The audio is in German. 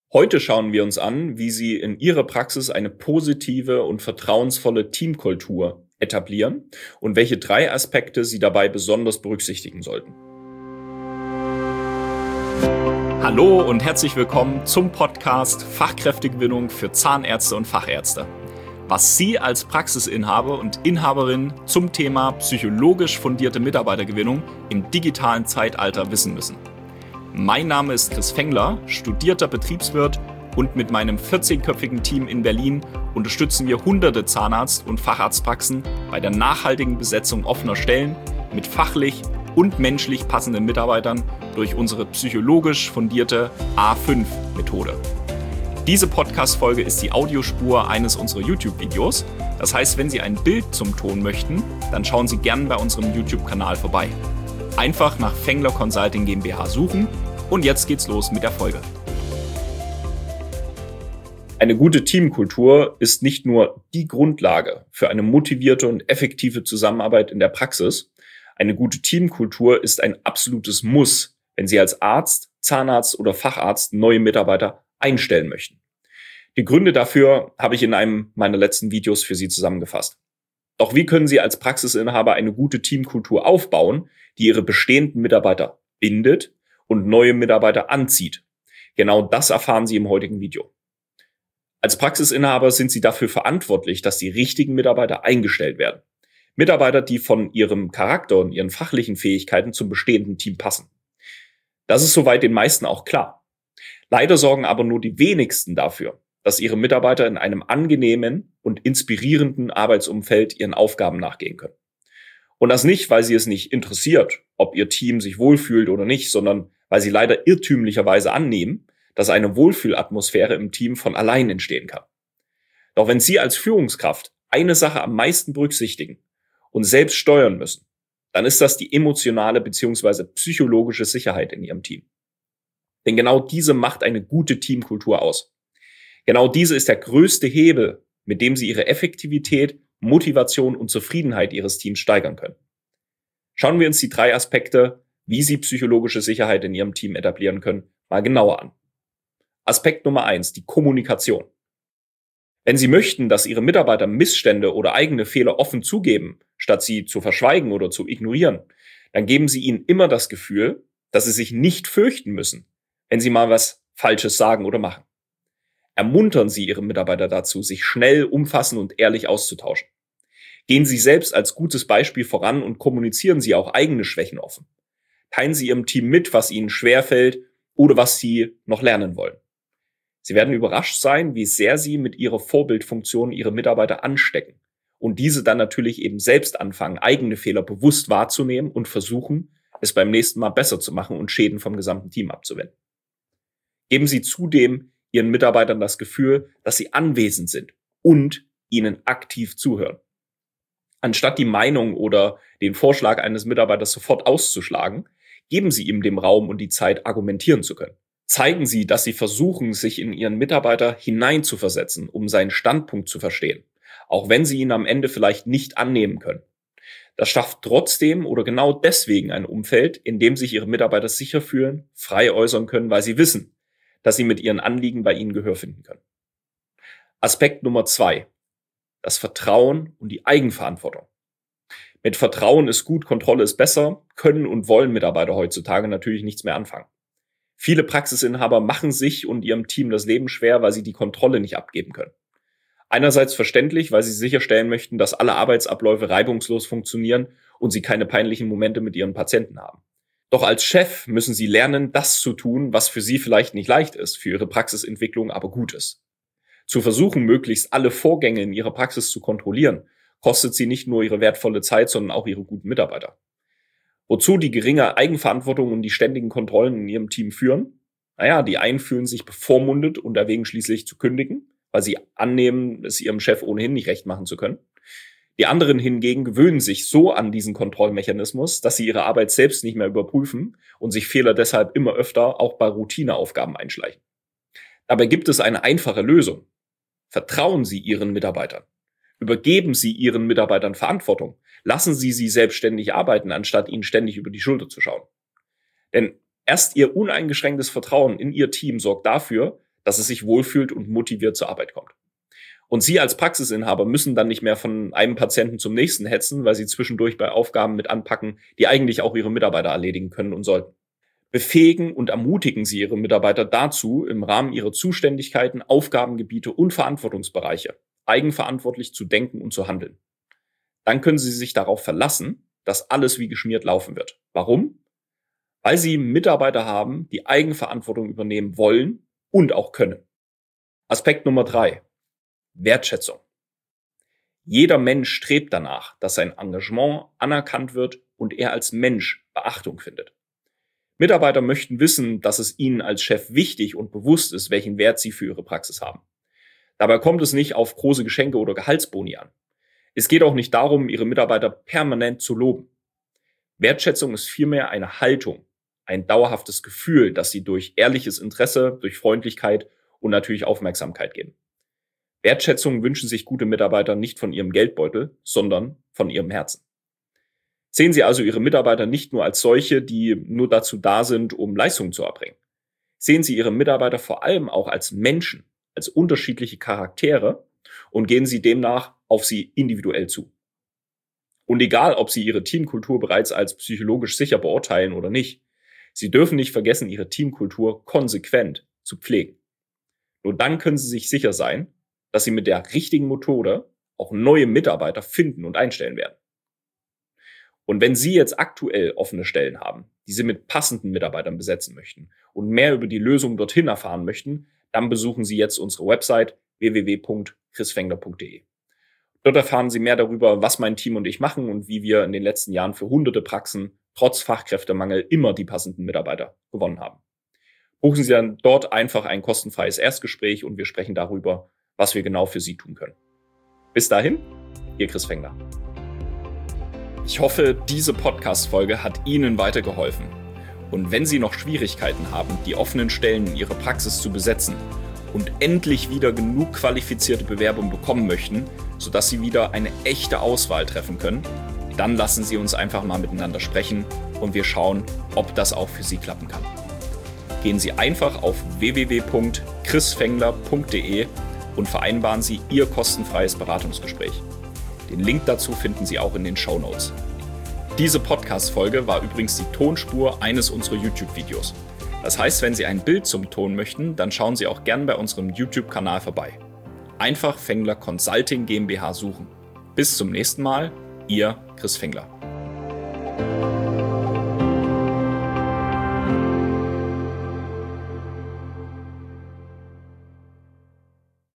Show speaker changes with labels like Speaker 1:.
Speaker 1: Heute schauen wir uns an, wie Sie in Ihrer Praxis eine positive und vertrauensvolle Teamkultur etablieren und welche 3 Aspekte Sie dabei besonders berücksichtigen sollten. Hallo und herzlich willkommen zum Podcast Fachkräftegewinnung für Zahnärzte und Fachärzte. Was Sie als Praxisinhaber und Inhaberin zum Thema psychologisch fundierte Mitarbeitergewinnung im digitalen Zeitalter wissen müssen. Mein Name ist Chris Fengler, studierter Betriebswirt, und mit meinem 14-köpfigen Team in Berlin unterstützen wir hunderte Zahnarzt- und Facharztpraxen bei der nachhaltigen Besetzung offener Stellen mit fachlich und menschlich passenden Mitarbeitern durch unsere psychologisch fundierte A5-Methode. Diese Podcast-Folge ist die Audiospur eines unserer YouTube-Videos. Das heißt, wenn Sie ein Bild zum Ton möchten, dann schauen Sie gerne bei unserem YouTube-Kanal vorbei. Einfach nach Fengler Consulting GmbH suchen und jetzt geht's los mit der Folge. Eine gute Teamkultur ist nicht nur die Grundlage für eine motivierte und effektive Zusammenarbeit in der Praxis. Eine gute Teamkultur ist ein absolutes Muss, wenn Sie als Arzt, Zahnarzt oder Facharzt neue Mitarbeiter einstellen möchten. Die Gründe dafür habe ich in einem meiner letzten Videos für Sie zusammengefasst. Doch wie können Sie als Praxisinhaber eine gute Teamkultur aufbauen, die Ihre bestehenden Mitarbeiter bindet und neue Mitarbeiter anzieht? Genau das erfahren Sie im heutigen Video. Als Praxisinhaber sind Sie dafür verantwortlich, dass die richtigen Mitarbeiter eingestellt werden. Mitarbeiter, die von ihrem Charakter und ihren fachlichen Fähigkeiten zum bestehenden Team passen. Das ist soweit den meisten auch klar. Leider sorgen aber nur die wenigsten dafür, dass ihre Mitarbeiter in einem angenehmen und inspirierenden Arbeitsumfeld ihren Aufgaben nachgehen können. Und das nicht, weil sie es nicht interessiert, ob ihr Team sich wohlfühlt oder nicht, sondern weil sie leider irrtümlicherweise annehmen, dass eine Wohlfühlatmosphäre im Team von allein entstehen kann. Doch wenn Sie als Führungskraft eine Sache am meisten berücksichtigen und selbst steuern müssen, dann ist das die emotionale bzw. psychologische Sicherheit in Ihrem Team. Denn genau diese macht eine gute Teamkultur aus. Genau diese ist der größte Hebel, mit dem Sie Ihre Effektivität, Motivation und Zufriedenheit Ihres Teams steigern können. Schauen wir uns die 3 Aspekte, wie Sie psychologische Sicherheit in Ihrem Team etablieren können, mal genauer an. Aspekt Nummer 1, die Kommunikation. Wenn Sie möchten, dass Ihre Mitarbeiter Missstände oder eigene Fehler offen zugeben, statt sie zu verschweigen oder zu ignorieren, dann geben Sie ihnen immer das Gefühl, dass sie sich nicht fürchten müssen, wenn sie mal was Falsches sagen oder machen. Ermuntern Sie Ihre Mitarbeiter dazu, sich schnell, umfassend und ehrlich auszutauschen. Gehen Sie selbst als gutes Beispiel voran und kommunizieren Sie auch eigene Schwächen offen. Teilen Sie Ihrem Team mit, was Ihnen schwerfällt oder was Sie noch lernen wollen. Sie werden überrascht sein, wie sehr Sie mit Ihrer Vorbildfunktion Ihre Mitarbeiter anstecken und diese dann natürlich eben selbst anfangen, eigene Fehler bewusst wahrzunehmen und versuchen, es beim nächsten Mal besser zu machen und Schäden vom gesamten Team abzuwenden. Geben Sie zudem Ihren Mitarbeitern das Gefühl, dass sie anwesend sind und ihnen aktiv zuhören. Anstatt die Meinung oder den Vorschlag eines Mitarbeiters sofort auszuschlagen, geben Sie ihm den Raum und die Zeit, argumentieren zu können. Zeigen Sie, dass Sie versuchen, sich in Ihren Mitarbeiter hineinzuversetzen, um seinen Standpunkt zu verstehen, auch wenn Sie ihn am Ende vielleicht nicht annehmen können. Das schafft trotzdem oder genau deswegen ein Umfeld, in dem sich Ihre Mitarbeiter sicher fühlen, frei äußern können, weil sie wissen, dass sie mit ihren Anliegen bei Ihnen Gehör finden können. Aspekt Nummer 2. Das Vertrauen und die Eigenverantwortung. Mit Vertrauen ist gut, Kontrolle ist besser, können und wollen Mitarbeiter heutzutage natürlich nichts mehr anfangen. Viele Praxisinhaber machen sich und ihrem Team das Leben schwer, weil sie die Kontrolle nicht abgeben können. Einerseits verständlich, weil sie sicherstellen möchten, dass alle Arbeitsabläufe reibungslos funktionieren und sie keine peinlichen Momente mit ihren Patienten haben. Doch als Chef müssen Sie lernen, das zu tun, was für Sie vielleicht nicht leicht ist, für Ihre Praxisentwicklung aber gut ist. Zu versuchen, möglichst alle Vorgänge in Ihrer Praxis zu kontrollieren, kostet Sie nicht nur Ihre wertvolle Zeit, sondern auch Ihre guten Mitarbeiter. Wozu die geringe Eigenverantwortung und die ständigen Kontrollen in Ihrem Team führen? Naja, die einen fühlen sich bevormundet und erwägen schließlich zu kündigen, weil sie annehmen, es ihrem Chef ohnehin nicht recht machen zu können. Die anderen hingegen gewöhnen sich so an diesen Kontrollmechanismus, dass sie ihre Arbeit selbst nicht mehr überprüfen und sich Fehler deshalb immer öfter auch bei Routineaufgaben einschleichen. Dabei gibt es eine einfache Lösung. Vertrauen Sie Ihren Mitarbeitern. Übergeben Sie Ihren Mitarbeitern Verantwortung. Lassen Sie sie selbstständig arbeiten, anstatt ihnen ständig über die Schulter zu schauen. Denn erst Ihr uneingeschränktes Vertrauen in Ihr Team sorgt dafür, dass es sich wohlfühlt und motiviert zur Arbeit kommt. Und Sie als Praxisinhaber müssen dann nicht mehr von einem Patienten zum nächsten hetzen, weil Sie zwischendurch bei Aufgaben mit anpacken, die eigentlich auch Ihre Mitarbeiter erledigen können und sollten. Befähigen und ermutigen Sie Ihre Mitarbeiter dazu, im Rahmen ihrer Zuständigkeiten, Aufgabengebiete und Verantwortungsbereiche eigenverantwortlich zu denken und zu handeln. Dann können Sie sich darauf verlassen, dass alles wie geschmiert laufen wird. Warum? Weil Sie Mitarbeiter haben, die Eigenverantwortung übernehmen wollen und auch können. Aspekt Nummer 3. Wertschätzung. Jeder Mensch strebt danach, dass sein Engagement anerkannt wird und er als Mensch Beachtung findet. Mitarbeiter möchten wissen, dass es ihnen als Chef wichtig und bewusst ist, welchen Wert sie für ihre Praxis haben. Dabei kommt es nicht auf große Geschenke oder Gehaltsboni an. Es geht auch nicht darum, ihre Mitarbeiter permanent zu loben. Wertschätzung ist vielmehr eine Haltung, ein dauerhaftes Gefühl, das sie durch ehrliches Interesse, durch Freundlichkeit und natürlich Aufmerksamkeit geben. Wertschätzung wünschen sich gute Mitarbeiter nicht von ihrem Geldbeutel, sondern von ihrem Herzen. Sehen Sie also Ihre Mitarbeiter nicht nur als solche, die nur dazu da sind, um Leistungen zu erbringen. Sehen Sie Ihre Mitarbeiter vor allem auch als Menschen, als unterschiedliche Charaktere und gehen Sie demnach auf sie individuell zu. Und egal, ob Sie Ihre Teamkultur bereits als psychologisch sicher beurteilen oder nicht, Sie dürfen nicht vergessen, Ihre Teamkultur konsequent zu pflegen. Nur dann können Sie sich sicher sein, dass Sie mit der richtigen Methode auch neue Mitarbeiter finden und einstellen werden. Und wenn Sie jetzt aktuell offene Stellen haben, die Sie mit passenden Mitarbeitern besetzen möchten und mehr über die Lösung dorthin erfahren möchten, dann besuchen Sie jetzt unsere Website www.chrisfengler.de. Dort erfahren Sie mehr darüber, was mein Team und ich machen und wie wir in den letzten Jahren für hunderte Praxen trotz Fachkräftemangel immer die passenden Mitarbeiter gewonnen haben. Buchen Sie dann dort einfach ein kostenfreies Erstgespräch und wir sprechen darüber, was wir genau für Sie tun können. Bis dahin, Ihr Chris Fengler. Ich hoffe, diese Podcast-Folge hat Ihnen weitergeholfen. Und wenn Sie noch Schwierigkeiten haben, die offenen Stellen in Ihrer Praxis zu besetzen und endlich wieder genug qualifizierte Bewerbung bekommen möchten, sodass Sie wieder eine echte Auswahl treffen können, dann lassen Sie uns einfach mal miteinander sprechen und wir schauen, ob das auch für Sie klappen kann. Gehen Sie einfach auf www.chrisfengler.de und vereinbaren Sie Ihr kostenfreies Beratungsgespräch. Den Link dazu finden Sie auch in den Shownotes. Diese Podcast-Folge war übrigens die Tonspur eines unserer YouTube-Videos. Das heißt, wenn Sie ein Bild zum Ton möchten, dann schauen Sie auch gern bei unserem YouTube-Kanal vorbei. Einfach Fengler Consulting GmbH suchen. Bis zum nächsten Mal, Ihr Chris Fengler.